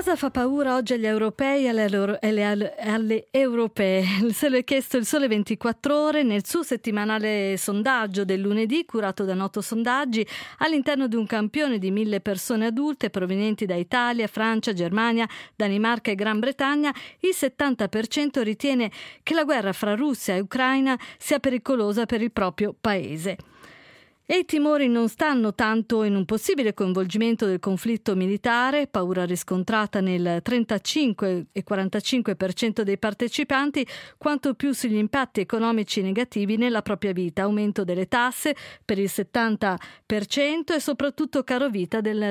Cosa fa paura oggi agli europei e alle europee? Se l'è chiesto il Sole 24 Ore nel suo settimanale sondaggio del lunedì, curato da Noto Sondaggi, all'interno di un campione di 1.000 persone adulte provenienti da Italia, Francia, Germania, Danimarca e Gran Bretagna, il 70% ritiene che la guerra fra Russia e Ucraina sia pericolosa per il proprio paese. E i timori non stanno tanto in un possibile coinvolgimento del conflitto militare, paura riscontrata nel 35 e 45% dei partecipanti, quanto più sugli impatti economici negativi nella propria vita, aumento delle tasse per il 70% e soprattutto caro vita del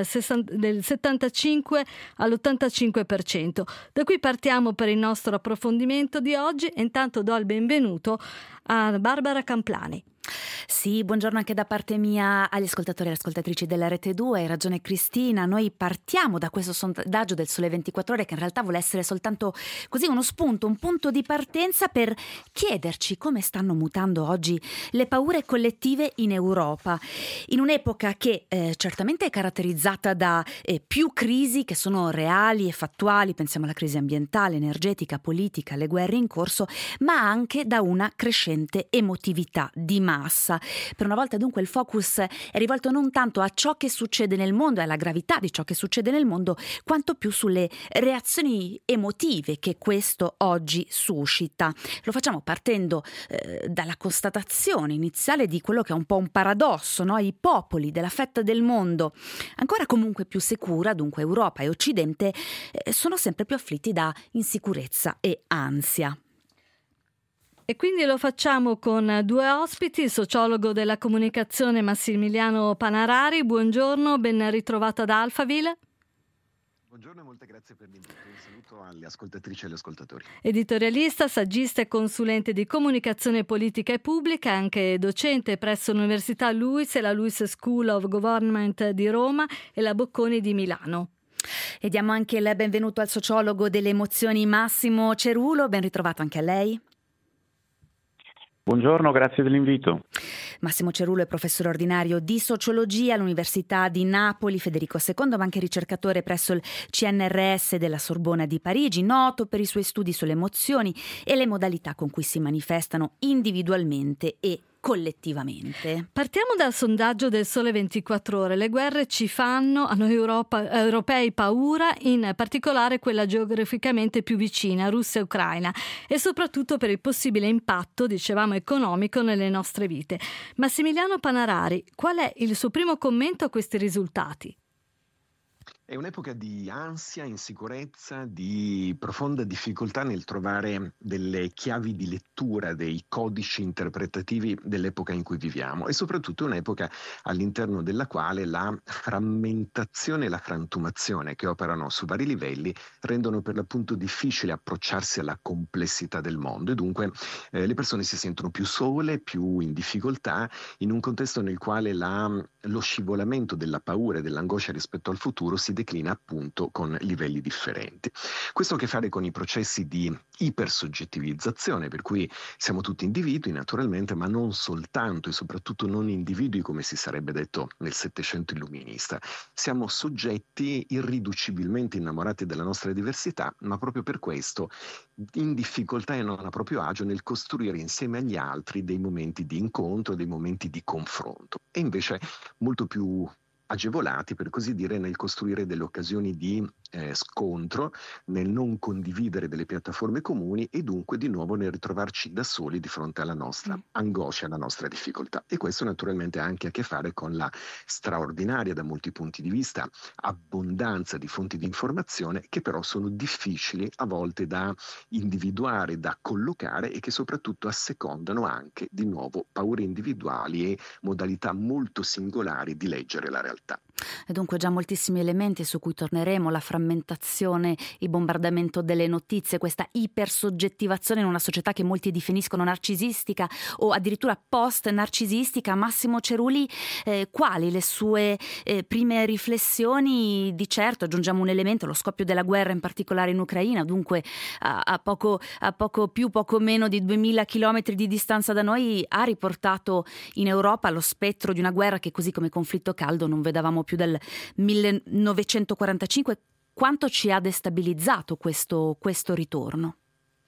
75 all'85%. Da qui partiamo per il nostro approfondimento di oggi e intanto do il benvenuto a Barbara Camplani. Sì, buongiorno anche da parte mia agli ascoltatori e alle ascoltatrici della Rete 2. Hai ragione Cristina, noi partiamo da questo sondaggio del Sole 24 Ore che in realtà vuole essere soltanto così uno spunto, un punto di partenza per chiederci come stanno mutando oggi le paure collettive in Europa, in un'epoca che certamente è caratterizzata da più crisi che sono reali e fattuali, pensiamo alla crisi ambientale, energetica, politica, alle guerre in corso, ma anche da una crescente emotività di massa. Per una volta dunque il focus è rivolto non tanto a ciò che succede nel mondo e alla gravità di ciò che succede nel mondo, quanto più sulle reazioni emotive che questo oggi suscita. Lo facciamo partendo dalla constatazione iniziale di quello che è un po' un paradosso, no? I popoli della fetta del mondo ancora comunque più sicura, dunque Europa e Occidente, sono sempre più afflitti da insicurezza e ansia. E quindi lo facciamo con due ospiti, il sociologo della comunicazione Massimiliano Panarari. Buongiorno, ben ritrovato ad Alphaville. Buongiorno e molte grazie per l'invito. Un saluto alle ascoltatrici e agli ascoltatori. Editorialista, saggista e consulente di comunicazione politica e pubblica, anche docente presso l'Università LUISS e la LUISS School of Government di Roma e la Bocconi di Milano. E diamo anche il benvenuto al sociologo delle emozioni Massimo Cerulo. Ben ritrovato anche a lei. Buongiorno, grazie dell'invito. Massimo Cerulo è professore ordinario di sociologia all'Università di Napoli Federico II, ma anche ricercatore presso il CNRS della Sorbona di Parigi, noto per i suoi studi sulle emozioni e le modalità con cui si manifestano individualmente e collettivamente. Partiamo dal sondaggio del Sole 24 Ore. Le guerre ci fanno a noi europei paura, in particolare quella geograficamente più vicina, Russia e Ucraina, e soprattutto per il possibile impatto, dicevamo, economico nelle nostre vite. Massimiliano Panarari, qual è il suo primo commento a questi risultati? È un'epoca di ansia, insicurezza, di profonda difficoltà nel trovare delle chiavi di lettura dei codici interpretativi dell'epoca in cui viviamo e soprattutto un'epoca all'interno della quale la frammentazione e la frantumazione che operano su vari livelli rendono per l'appunto difficile approcciarsi alla complessità del mondo e dunque le persone si sentono più sole, più in difficoltà in un contesto nel quale lo scivolamento della paura e dell'angoscia rispetto al futuro si declina appunto con livelli differenti. Questo ha a che fare con i processi di ipersoggettivizzazione, per cui siamo tutti individui naturalmente, ma non soltanto e soprattutto non individui come si sarebbe detto nel Settecento illuminista. Siamo soggetti irriducibilmente innamorati della nostra diversità, ma proprio per questo in difficoltà e non a proprio agio nel costruire insieme agli altri dei momenti di incontro, dei momenti di confronto. E invece molto più agevolati, per così dire, nel costruire delle occasioni di scontro, nel non condividere delle piattaforme comuni e dunque di nuovo nel ritrovarci da soli di fronte alla nostra angoscia, alla nostra difficoltà. E questo naturalmente ha anche a che fare con la straordinaria, da molti punti di vista, abbondanza di fonti di informazione che però sono difficili a volte da individuare, da collocare e che soprattutto assecondano anche di nuovo paure individuali e modalità molto singolari di leggere la realtà. E dunque già moltissimi elementi su cui torneremo, la frammentazione, il bombardamento delle notizie, questa ipersoggettivazione in una società che molti definiscono narcisistica o addirittura post-narcisistica. Massimo Ceruli, quali le sue prime riflessioni? Di certo aggiungiamo un elemento, lo scoppio della guerra in particolare in Ucraina, dunque a poco meno di 2000 chilometri di distanza da noi, ha riportato in Europa lo spettro di una guerra che, così come conflitto caldo, non vedavamo più dal 1945. quanto ci ha destabilizzato questo ritorno?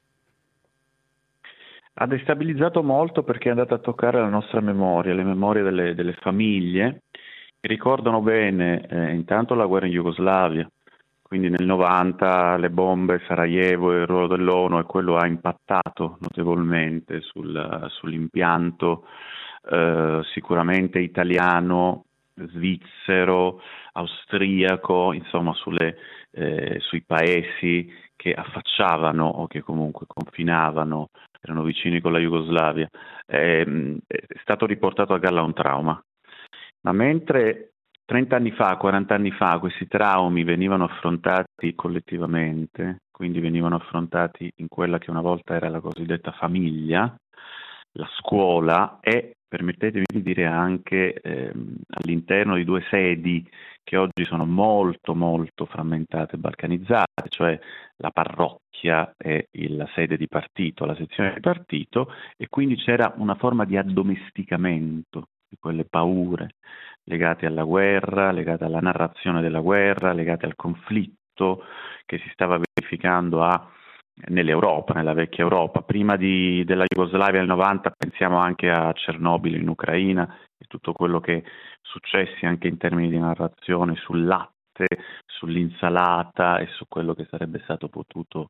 Ha destabilizzato molto perché è andata a toccare la nostra memoria, le memorie delle famiglie che ricordano bene intanto la guerra in Jugoslavia, quindi nel 90 le bombe, Sarajevo, il ruolo dell'ONU, e quello ha impattato notevolmente sull'impianto sicuramente italiano, svizzero, austriaco, insomma sui paesi che affacciavano o che comunque confinavano, erano vicini con la Jugoslavia. È stato riportato a galla un trauma. Ma mentre 30 anni fa, 40 anni fa, questi traumi venivano affrontati collettivamente, quindi venivano affrontati in quella che una volta era la cosiddetta famiglia, la scuola e, permettetemi di dire, anche all'interno di due sedi che oggi sono molto molto frammentate e balcanizzate, cioè la parrocchia e la sede di partito, la sezione di partito, e quindi c'era una forma di addomesticamento di quelle paure legate alla guerra, legate alla narrazione della guerra, legate al conflitto che si stava verificando nell'Europa, nella vecchia Europa. Prima della Jugoslavia del 90 pensiamo anche a Chernobyl in Ucraina e tutto quello che successe anche in termini di narrazione sul latte, sull'insalata e su quello che sarebbe stato potuto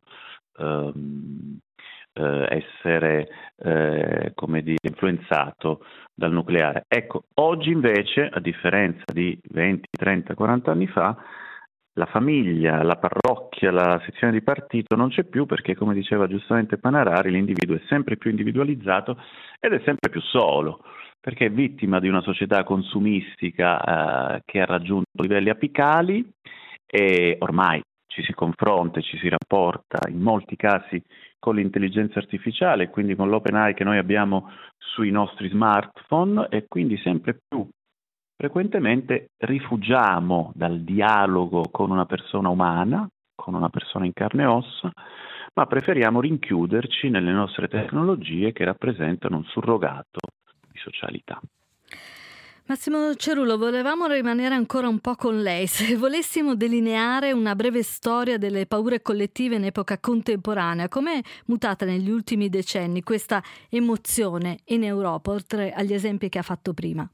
essere come dire, influenzato dal nucleare. Ecco, oggi invece, a differenza di 20, 30, 40 anni fa, la famiglia, la parrocchia, la sezione di partito non c'è più perché, come diceva giustamente Panarari, l'individuo è sempre più individualizzato ed è sempre più solo, perché è vittima di una società consumistica che ha raggiunto livelli apicali e ormai ci si confronta e ci si rapporta in molti casi con l'intelligenza artificiale, quindi con l'OpenAI che noi abbiamo sui nostri smartphone, e quindi sempre più frequentemente rifugiamo dal dialogo con una persona umana, con una persona in carne e ossa, ma preferiamo rinchiuderci nelle nostre tecnologie che rappresentano un surrogato di socialità. Massimo Cerullo, volevamo rimanere ancora un po' con lei. Se volessimo delineare una breve storia delle paure collettive in epoca contemporanea, com'è mutata negli ultimi decenni questa emozione in Europa, oltre agli esempi che ha fatto prima?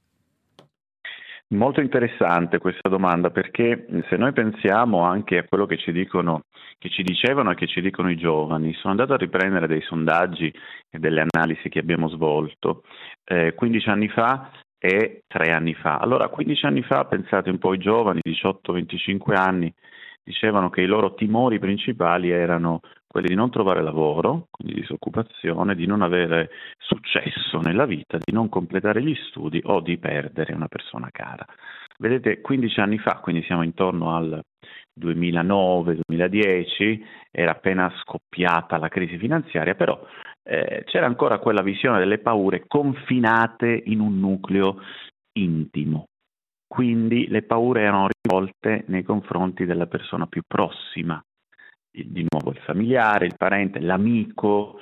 Molto interessante questa domanda, perché se noi pensiamo anche a quello che ci dicevano e che ci dicono i giovani, sono andato a riprendere dei sondaggi e delle analisi che abbiamo svolto 15 anni fa e 3 anni fa. Allora, 15 anni fa, pensate un po', i giovani, 18-25 anni, dicevano che i loro timori principali erano quelli di non trovare lavoro, quindi disoccupazione, di non avere successo nella vita, di non completare gli studi o di perdere una persona cara. Vedete, 15 anni fa, quindi siamo intorno al 2009-2010, era appena scoppiata la crisi finanziaria, però c'era ancora quella visione delle paure confinate in un nucleo intimo. Quindi le paure erano rivolte nei confronti della persona più prossima, di nuovo il familiare, il parente, l'amico,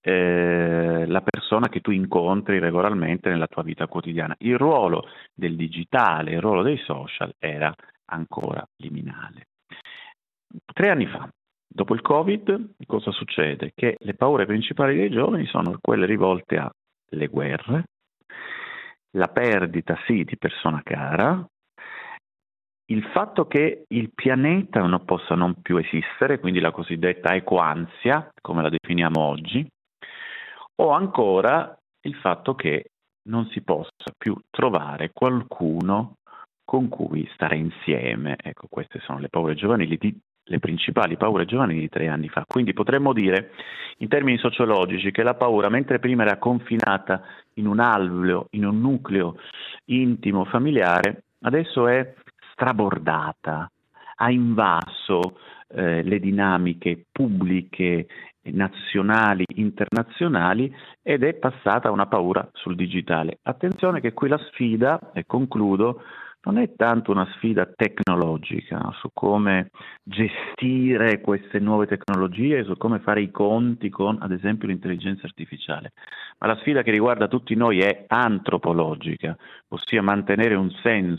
la persona che tu incontri regolarmente nella tua vita quotidiana. Il ruolo del digitale, il ruolo dei social era ancora liminale. 3 anni fa, dopo il Covid, cosa succede? Che le paure principali dei giovani sono quelle rivolte alle guerre, la perdita sì di persona cara, il fatto che il pianeta non possa non più esistere, quindi la cosiddetta ecoansia, come la definiamo oggi, o ancora il fatto che non si possa più trovare qualcuno con cui stare insieme. Ecco, queste sono le paure giovanili, le principali paure giovanili di 3 anni fa. Quindi potremmo dire, in termini sociologici, che la paura, mentre prima era confinata in un alveo, in un nucleo intimo, familiare, adesso è strabordata, ha invaso le dinamiche pubbliche, nazionali, internazionali, ed è passata a una paura sul digitale. Attenzione che qui la sfida, e concludo, non è tanto una sfida tecnologica su come gestire queste nuove tecnologie, su come fare i conti con, ad esempio, l'intelligenza artificiale, ma la sfida che riguarda tutti noi è antropologica, ossia mantenere un senso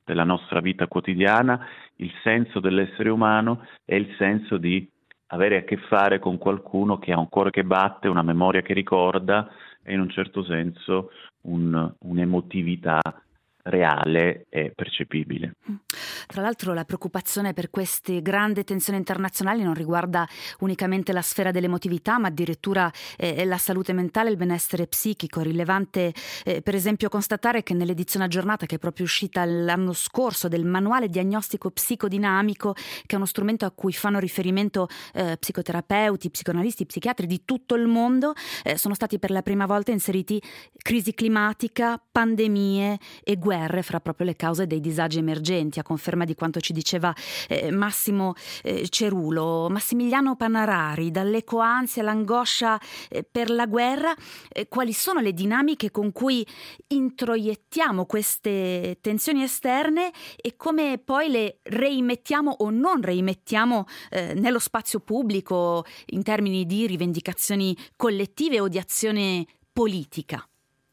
della nostra vita quotidiana, il senso dell'essere umano è il senso di avere a che fare con qualcuno che ha un cuore che batte, una memoria che ricorda e in un certo senso un'emotività reale e percepibile. Tra l'altro la preoccupazione per queste grandi tensioni internazionali non riguarda unicamente la sfera dell'emotività, ma addirittura la salute mentale e il benessere psichico. È rilevante per esempio constatare che nell'edizione aggiornata che è proprio uscita l'anno scorso del manuale diagnostico psicodinamico, che è uno strumento a cui fanno riferimento psicoterapeuti, psicoanalisti, psichiatri di tutto il mondo, sono stati per la prima volta inseriti crisi climatica, pandemie e guerre fra proprio le cause dei disagi emergenti, a conferma di quanto ci diceva Massimo Cerulo. Massimiliano Panarari, dall'ecoansia all'angoscia per la guerra, quali sono le dinamiche con cui introiettiamo queste tensioni esterne e come poi le reimettiamo o non reimettiamo nello spazio pubblico in termini di rivendicazioni collettive o di azione politica?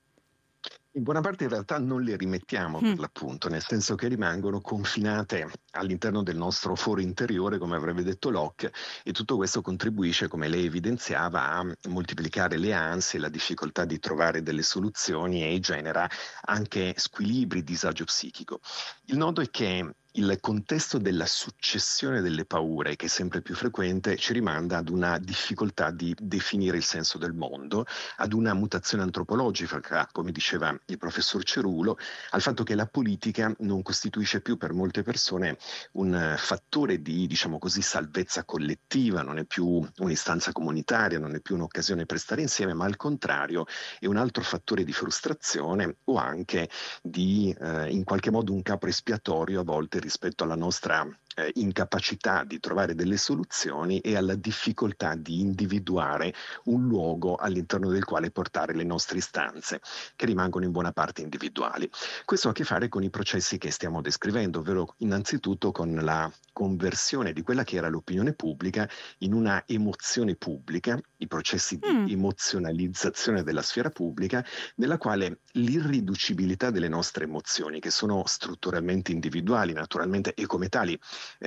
In buona parte in realtà non le rimettiamo per l'appunto, nel senso che rimangono confinate all'interno del nostro foro interiore, come avrebbe detto Locke, e tutto questo contribuisce, come lei evidenziava, a moltiplicare le ansie, la difficoltà di trovare delle soluzioni e genera anche squilibri, disagio psichico. Il nodo è che il contesto della successione delle paure, che è sempre più frequente, ci rimanda ad una difficoltà di definire il senso del mondo, ad una mutazione antropologica, come diceva il professor Cerulo, al fatto che la politica non costituisce più per molte persone un fattore di, diciamo così, salvezza collettiva, non è più un'istanza comunitaria, non è più un'occasione per stare insieme, ma al contrario è un altro fattore di frustrazione o anche di in qualche modo un capro espiatorio a volte rispetto alla nostra incapacità di trovare delle soluzioni e alla difficoltà di individuare un luogo all'interno del quale portare le nostre istanze, che rimangono in buona parte individuali. Questo ha a che fare con i processi che stiamo descrivendo, ovvero innanzitutto con la conversione di quella che era l'opinione pubblica in una emozione pubblica, i processi di emozionalizzazione della sfera pubblica, nella quale l'irriducibilità delle nostre emozioni, che sono strutturalmente individuali naturalmente e come tali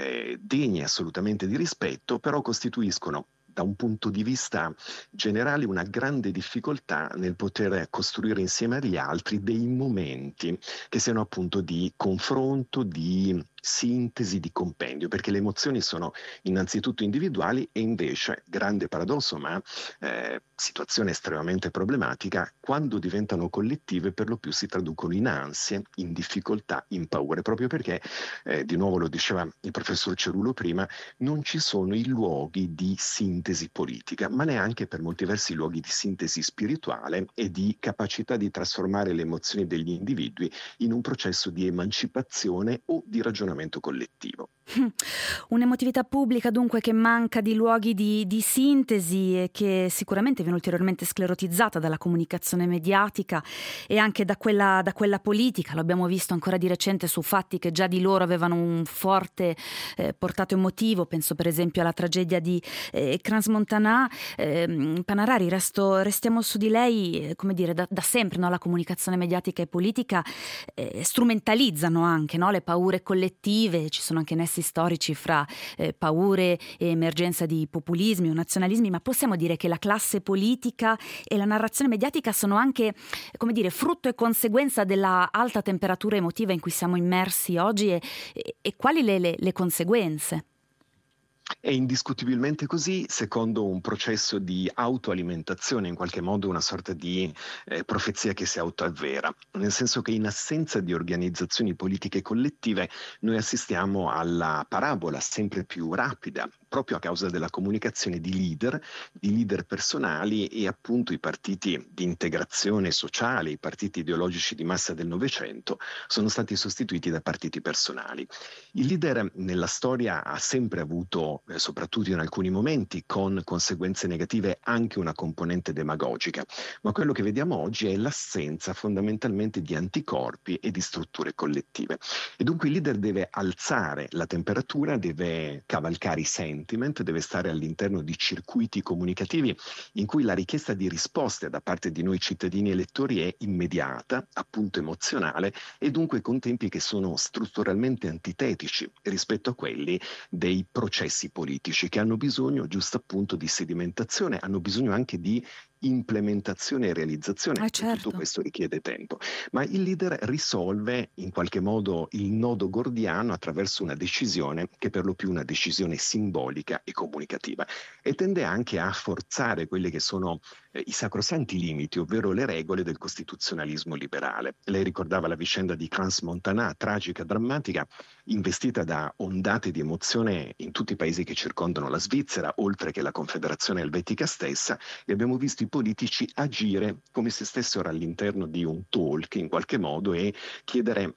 degne assolutamente di rispetto, però costituiscono da un punto di vista generale una grande difficoltà nel poter costruire insieme agli altri dei momenti che siano appunto di confronto, di sintesi, di compendio, perché le emozioni sono innanzitutto individuali e invece, grande paradosso ma situazione estremamente problematica, quando diventano collettive per lo più si traducono in ansie, in difficoltà, in paure, proprio perché, di nuovo lo diceva il professor Cerulo prima, non ci sono i luoghi di sintesi politica, ma neanche per molti versi luoghi di sintesi spirituale e di capacità di trasformare le emozioni degli individui in un processo di emancipazione o di ragionamento collettivo. Un'emotività pubblica dunque che manca di luoghi di sintesi e che sicuramente viene ulteriormente sclerotizzata dalla comunicazione mediatica e anche da quella politica. Lo abbiamo visto ancora di recente su fatti che già di loro avevano un forte portato emotivo, penso per esempio alla tragedia di Crans-Montana. Panarari, restiamo su di lei, come dire, da sempre, no? La comunicazione mediatica e politica strumentalizzano anche, no? Le paure collettive, ci sono anche nessi storici fra paure e emergenza di populismi o nazionalismi, ma possiamo dire che la classe politica e la narrazione mediatica sono anche, come dire, frutto e conseguenza della alta temperatura emotiva in cui siamo immersi oggi e quali le conseguenze? È indiscutibilmente così, secondo un processo di autoalimentazione, in qualche modo una sorta di profezia che si autoavvera, nel senso che in assenza di organizzazioni politiche collettive noi assistiamo alla parabola sempre più rapida, proprio a causa della comunicazione di leader personali e appunto i partiti di integrazione sociale, i partiti ideologici di massa del Novecento sono stati sostituiti da partiti personali. Il leader nella storia ha sempre avuto, soprattutto in alcuni momenti, con conseguenze negative anche una componente demagogica, ma quello che vediamo oggi è l'assenza fondamentalmente di anticorpi e di strutture collettive. E dunque il leader deve alzare la temperatura, deve cavalcare i sensi, sentiment deve stare all'interno di circuiti comunicativi in cui la richiesta di risposte da parte di noi cittadini elettori è immediata, appunto emozionale, e dunque con tempi che sono strutturalmente antitetici rispetto a quelli dei processi politici, che hanno bisogno giusto appunto di sedimentazione, hanno bisogno anche di implementazione e realizzazione, certo. tutto questo richiede tempo. Ma il leader risolve in qualche modo il nodo gordiano attraverso una decisione che è per lo più una decisione simbolica e comunicativa, e tende anche a forzare quelli che sono i sacrosanti limiti, ovvero le regole del costituzionalismo liberale. Lei ricordava la vicenda di Crans-Montana, tragica, drammatica, investita da ondate di emozione in tutti i paesi che circondano la Svizzera, oltre che la Confederazione Elvetica stessa, e abbiamo visto i politici agire come se stessero all'interno di un talk in qualche modo e chiedere,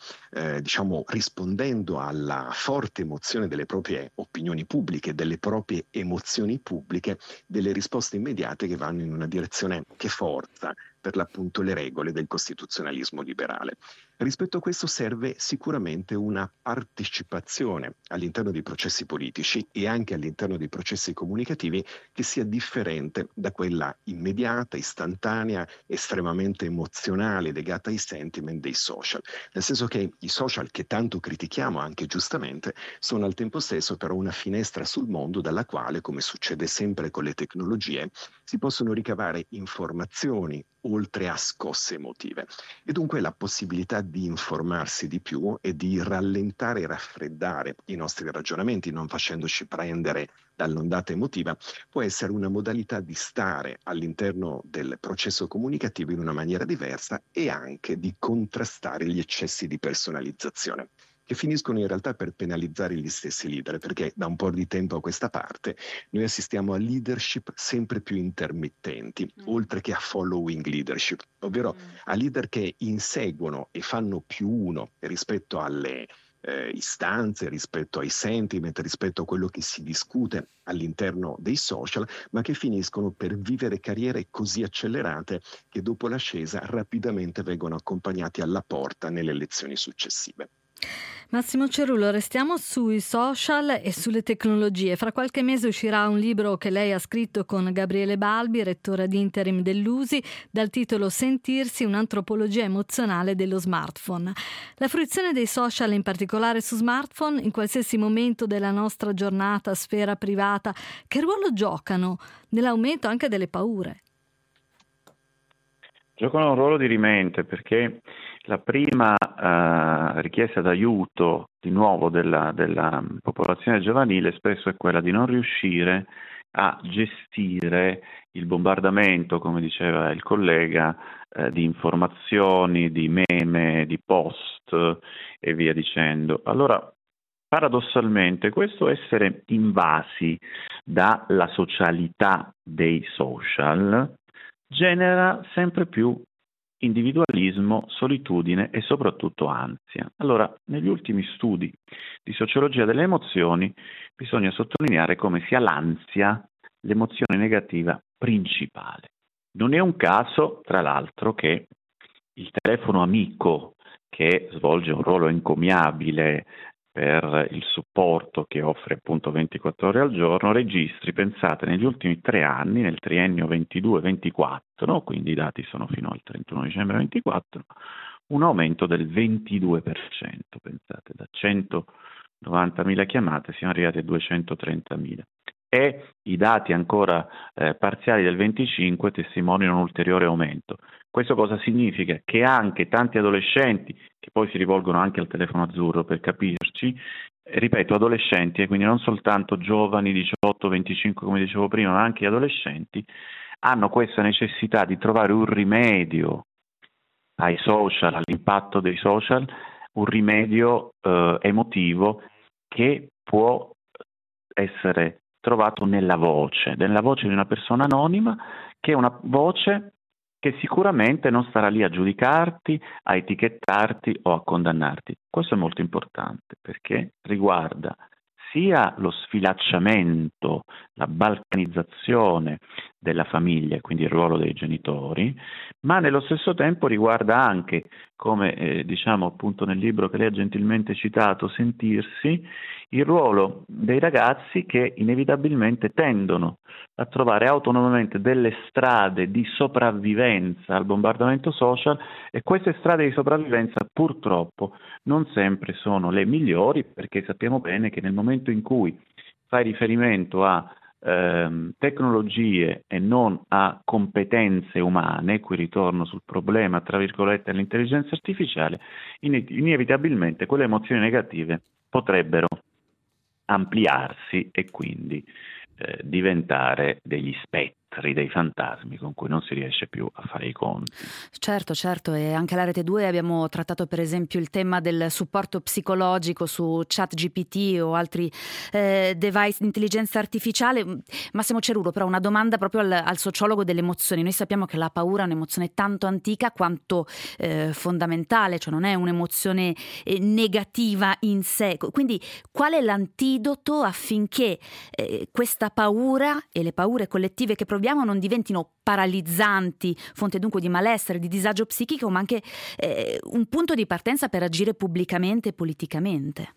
rispondendo alla forte emozione delle proprie opinioni pubbliche, delle proprie emozioni pubbliche, delle risposte immediate che vanno in una direzione che forza per l'appunto le regole del costituzionalismo liberale. Rispetto a questo serve sicuramente una partecipazione all'interno dei processi politici e anche all'interno dei processi comunicativi che sia differente da quella immediata, istantanea, estremamente emozionale, legata ai sentiment dei social. Nel senso che i social, che tanto critichiamo anche giustamente, sono al tempo stesso però una finestra sul mondo dalla quale, come succede sempre con le tecnologie, si possono ricavare informazioni oltre a scosse emotive, e dunque la possibilità di informarsi di più e di rallentare e raffreddare i nostri ragionamenti, non facendoci prendere dall'ondata emotiva, può essere una modalità di stare all'interno del processo comunicativo in una maniera diversa e anche di contrastare gli eccessi di personalizzazione, che finiscono in realtà per penalizzare gli stessi leader, perché da un po' di tempo a questa parte noi assistiamo a leadership sempre più intermittenti, oltre che a following leadership, ovvero a leader che inseguono e fanno più uno rispetto alle istanze, rispetto ai sentiment, rispetto a quello che si discute all'interno dei social, ma che finiscono per vivere carriere così accelerate che dopo l'ascesa rapidamente vengono accompagnati alla porta nelle elezioni successive. Massimo Cerullo, restiamo sui social e sulle tecnologie. Fra qualche mese uscirà un libro che lei ha scritto con Gabriele Balbi, rettore ad interim dell'USI, dal titolo Sentirsi, un'antropologia emozionale dello smartphone. La fruizione dei social, in particolare su smartphone, in qualsiasi momento della nostra giornata, sfera privata, che ruolo giocano nell'aumento anche delle paure? Giocano un ruolo dirimente, perché la prima richiesta d'aiuto di nuovo della popolazione giovanile spesso è quella di non riuscire a gestire il bombardamento, come diceva il collega, di informazioni, di meme, di post e via dicendo. Allora, paradossalmente, questo essere invasi dalla socialità dei social genera sempre più individualismo, solitudine e soprattutto ansia. Allora, negli ultimi studi di sociologia delle emozioni bisogna sottolineare come sia l'ansia l'emozione negativa principale. Non è un caso, tra l'altro, che il telefono amico, che svolge un ruolo encomiabile per il supporto che offre appunto 24 ore al giorno, registri, pensate, negli ultimi 3 anni, nel triennio 22-24, quindi i dati sono fino al 31 dicembre 24, un aumento del 22%, pensate, da 190.000 chiamate siamo arrivati a 230.000. E i dati ancora parziali del 25 testimoniano un ulteriore aumento. Questo cosa significa? Che anche tanti adolescenti, che poi si rivolgono anche al telefono azzurro per capirci, ripeto, adolescenti, e quindi non soltanto giovani 18-25 come dicevo prima, ma anche adolescenti, hanno questa necessità di trovare un rimedio ai social, all'impatto dei social, un rimedio emotivo che può essere trovato nella voce di una persona anonima, che è una voce che sicuramente non starà lì a giudicarti, a etichettarti o a condannarti. Questo è molto importante perché riguarda sia lo sfilacciamento, la balcanizzazione della famiglia, quindi il ruolo dei genitori, ma nello stesso tempo riguarda anche, come diciamo appunto nel libro che lei ha gentilmente citato, Sentirsi, il ruolo dei ragazzi che inevitabilmente tendono a trovare autonomamente delle strade di sopravvivenza al bombardamento social, e queste strade di sopravvivenza purtroppo non sempre sono le migliori, perché sappiamo bene che nel momento in cui fai riferimento a tecnologie e non a competenze umane, qui ritorno sul problema tra virgolette dell'intelligenza artificiale, inevitabilmente quelle emozioni negative potrebbero ampliarsi e quindi diventare degli spettri, dei fantasmi con cui non si riesce più a fare i conti. Certo, e anche alla Rete 2 abbiamo trattato per esempio il tema del supporto psicologico su ChatGPT o altri device di intelligenza artificiale. Massimo Cerulo, però una domanda proprio al sociologo delle emozioni. Noi sappiamo che la paura è un'emozione tanto antica quanto fondamentale, cioè non è un'emozione negativa in sé. Quindi qual è l'antidoto affinché questa paura e le paure collettive che proviamo non diventino paralizzanti, fonte dunque di malessere, di disagio psichico, ma anche un punto di partenza per agire pubblicamente e politicamente?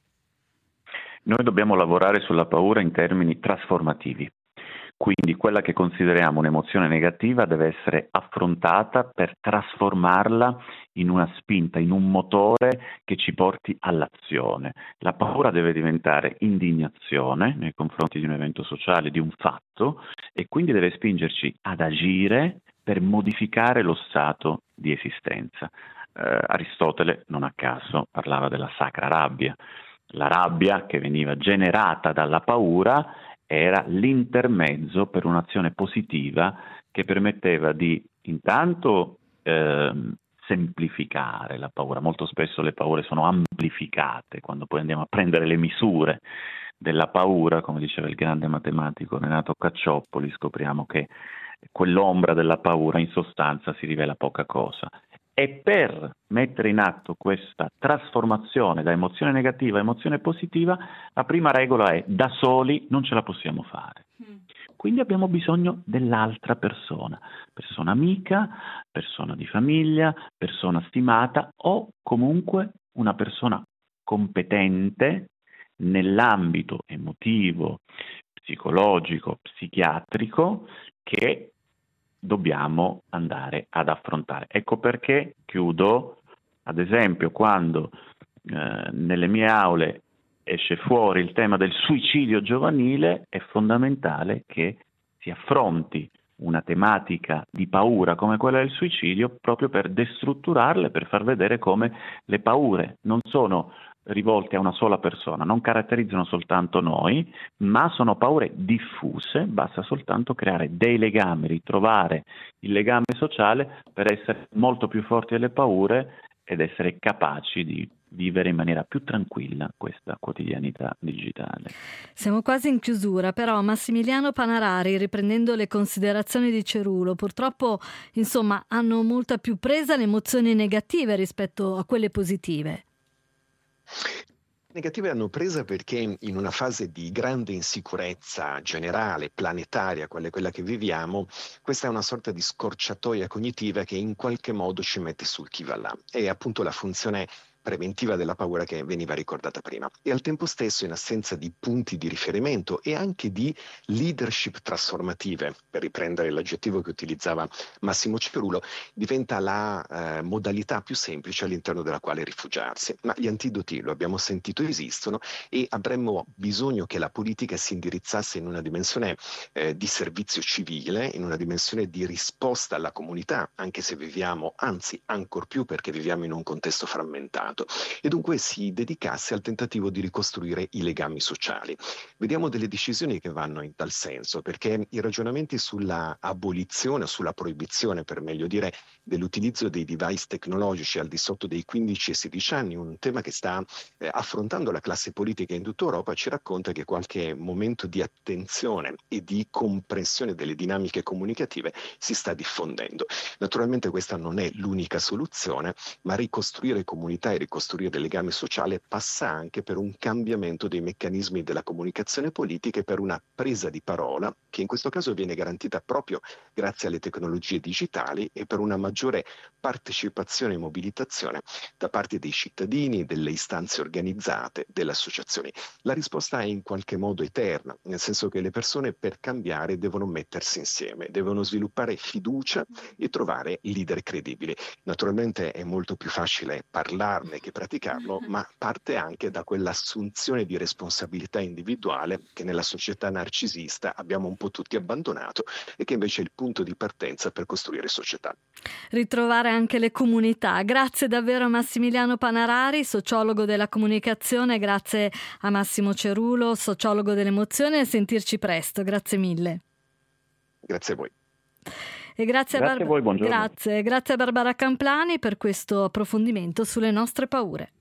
Noi dobbiamo lavorare sulla paura in termini trasformativi. Quindi quella che consideriamo un'emozione negativa deve essere affrontata per trasformarla in una spinta, in un motore che ci porti all'azione. La paura deve diventare indignazione nei confronti di un evento sociale, di un fatto, e quindi deve spingerci ad agire per modificare lo stato di esistenza. Aristotele, non a caso, parlava della sacra rabbia. La rabbia che veniva generata dalla paura era l'intermezzo per un'azione positiva che permetteva di intanto semplificare la paura. Molto spesso le paure sono amplificate quando poi andiamo a prendere le misure della paura, come diceva il grande matematico Renato Cacciopoli, scopriamo che quell'ombra della paura in sostanza si rivela poca cosa. E per mettere in atto questa trasformazione da emozione negativa a emozione positiva, la prima regola è: da soli non ce la possiamo fare. Quindi abbiamo bisogno dell'altra persona amica, persona di famiglia, persona stimata o comunque una persona competente nell'ambito emotivo, psicologico, psichiatrico che dobbiamo andare ad affrontare. Ecco perché, chiudo, ad esempio quando nelle mie aule esce fuori il tema del suicidio giovanile, è fondamentale che si affronti una tematica di paura come quella del suicidio proprio per destrutturarle, per far vedere come le paure non sono rivolte a una sola persona, non caratterizzano soltanto noi, ma sono paure diffuse, basta soltanto creare dei legami, ritrovare il legame sociale per essere molto più forti delle paure ed essere capaci di vivere in maniera più tranquilla questa quotidianità digitale. Siamo quasi in chiusura, però Massimiliano Panarari, riprendendo le considerazioni di Cerulo, purtroppo insomma hanno molta più presa le emozioni negative rispetto a quelle positive. Negative hanno presa perché in una fase di grande insicurezza generale, planetaria, quale quella che viviamo, questa è una sorta di scorciatoia cognitiva che in qualche modo ci mette sul chi va là. È appunto la funzione preventiva della paura che veniva ricordata prima, e al tempo stesso, in assenza di punti di riferimento e anche di leadership trasformative, per riprendere l'aggettivo che utilizzava Massimo Cerulo, diventa la modalità più semplice all'interno della quale rifugiarsi. Ma gli antidoti, lo abbiamo sentito, esistono, e avremmo bisogno che la politica si indirizzasse in una dimensione di servizio civile, in una dimensione di risposta alla comunità, anche se viviamo, anzi ancor più perché viviamo in un contesto frammentato, e dunque si dedicasse al tentativo di ricostruire i legami sociali. Vediamo delle decisioni che vanno in tal senso, perché i ragionamenti sulla abolizione o sulla proibizione, per meglio dire, dell'utilizzo dei device tecnologici al di sotto dei 15 e 16 anni, un tema che sta affrontando la classe politica in tutta Europa, ci racconta che qualche momento di attenzione e di comprensione delle dinamiche comunicative si sta diffondendo. Naturalmente questa non è l'unica soluzione, ma ricostruire comunità e ricostruire il legame sociale passa anche per un cambiamento dei meccanismi della comunicazione politica e per una presa di parola che in questo caso viene garantita proprio grazie alle tecnologie digitali e per una maggiore partecipazione e mobilitazione da parte dei cittadini, delle istanze organizzate, delle associazioni. La risposta è in qualche modo eterna, nel senso che le persone per cambiare devono mettersi insieme, devono sviluppare fiducia e trovare leader credibili. Naturalmente è molto più facile parlarne che praticarlo, ma parte anche da quell'assunzione di responsabilità individuale che nella società narcisista abbiamo un po' tutti abbandonato e che invece è il punto di partenza per costruire società. Ritrovare anche le comunità. Grazie davvero a Massimiliano Panarari, sociologo della comunicazione, grazie a Massimo Cerulo, sociologo dell'emozione, e a sentirci presto. Grazie mille. Grazie a voi. E grazie a voi, buongiorno. Grazie a Barbara Camplani per questo approfondimento sulle nostre paure.